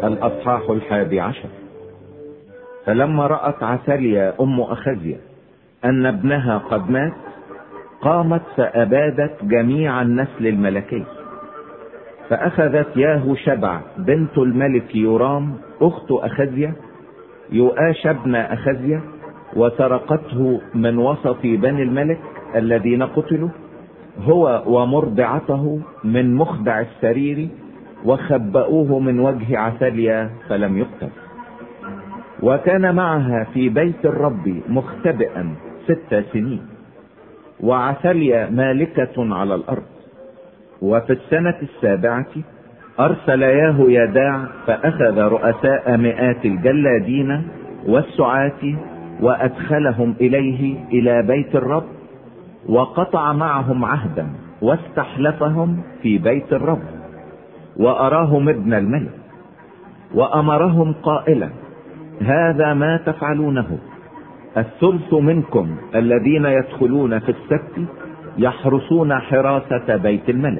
الأصحاح 11. فلما رأت عثاليا أم أخزيا أن ابنها قد مات، قامت فأبادت جميع النسل الملكي، فأخذت ياهو شبع بنت الملك يورام أخت أخزيا يؤاش ابن أخزيا، وسرقته من وسط بني الملك الذين قتلوا هو ومرضعته من مخدع السرير، وخبأوه من وجه عثاليا فلم يقتل. وكان معها في بيت الرب مختبئا 6 سنين، وعثاليا مالكة على الأرض. وفي السنة 7 أرسل ياهو يداع فأخذ رؤساء مئات الجلادين والسعاة وأدخلهم إليه إلى بيت الرب، وقطع معهم عهدا واستحلفهم في بيت الرب، وأراهم ابن الملك، وأمرهم قائلا: هذا ما تفعلونه: 1/3 منكم الذين يدخلون في السبت يحرسون حراسة بيت الملك،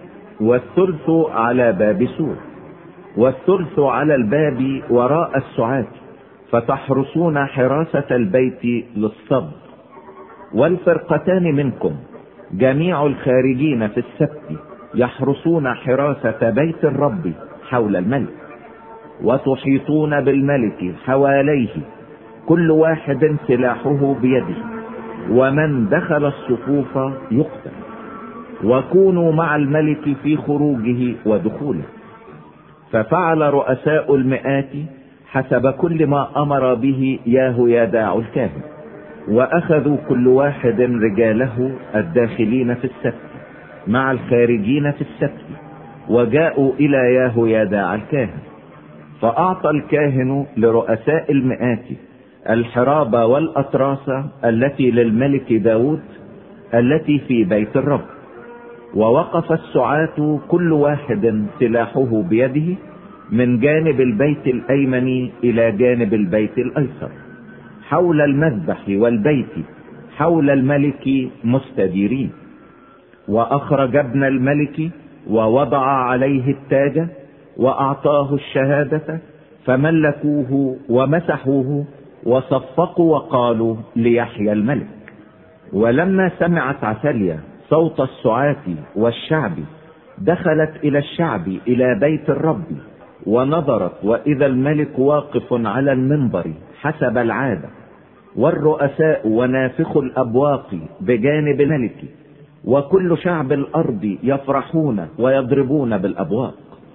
1/3 على باب سور، 1/3 على الباب وراء السعاة، فتحرسون حراسة البيت للصد. والفرقتان منكم جميع الخارجين في السبت يحرسون حراسة بيت الرب حول الملك، وتحيطون بالملك حواليه كل واحد سلاحه بيده، ومن دخل الصفوف يقتل. وكونوا مع الملك في خروجه ودخوله. ففعل رؤساء المئات حسب كل ما أمر به ياهو يداع الكاهن، وأخذوا كل واحد رجاله الداخلين في السبت مع الخارجين في السبت، وجاءوا إلى ياهو يداع الكاهن. فأعطى الكاهن لرؤساء المئات الحراب والأطراس التي للملك داود التي في بيت الرب، ووقف السعاة كل واحد سلاحه بيده من جانب البيت الأيمن إلى جانب البيت الأيسر حول المذبح والبيت حول الملك مستديرين. وأخرج ابن الملك ووضع عليه التاج وأعطاه الشهادة، فملكوه ومسحوه وصفقوا وقالوا: ليحيى الملك. ولما سمعت عثاليا صوت السعاة والشعب، دخلت إلى الشعب إلى بيت الرب، ونظرت وإذا الملك واقف على المنبر حسب العادة، والرؤساء ونافخ الأبواق بجانب الملك، وكل شعب الأرض يفرحون ويضربون بالأبواق.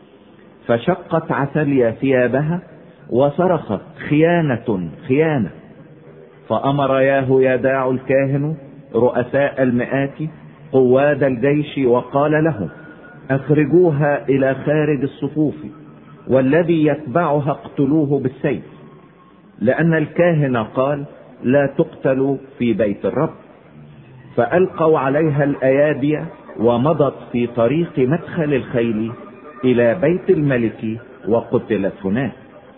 فشقت عثاليا ثيابها وصرخت: خيانة خيانة. فأمر ياهو يداع الكاهن رؤساء المئات قواد الجيش وقال لهم: اخرجوها إلى خارج الصفوف، والذي يتبعها اقتلوه بالسيف، لأن الكاهن قال: لا تقتل في بيت الرب. فألقوا عليها الأيادي، ومضت في طريق مدخل الخيل إلى بيت الملك، وقتلت هناك.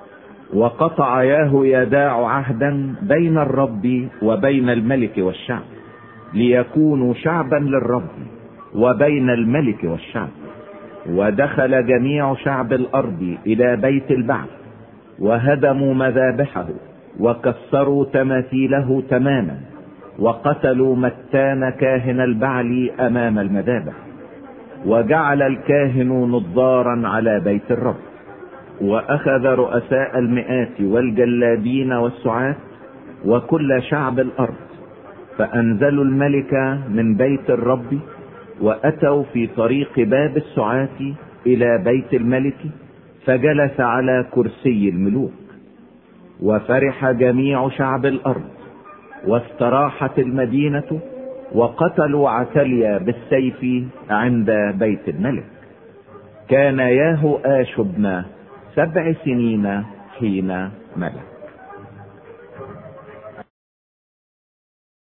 وقطع ياهو يداع عهدا بين الرب وبين الملك والشعب، ليكونوا شعبا للرب وبين الملك والشعب. ودخل جميع شعب الأرض إلى بيت البعل، وهدموا مذابحه، وكسروا تماثيله تماما، وقتلوا متان كاهن البعل أمام المذابح. وجعل الكاهن نظارا على بيت الرب. وأخذ رؤساء المئات والجلادين والسعاة وكل شعب الأرض، فأنزلوا الملك من بيت الرب، وأتوا في طريق باب السعاة إلى بيت الملك، فجلس على كرسي الملوك. وفرح جميع شعب الأرض، واستراحت المدينة، وقتلوا عثاليا بالسيف عند بيت الملك. كان ياهو آش ابن 7 سنين حين ملك.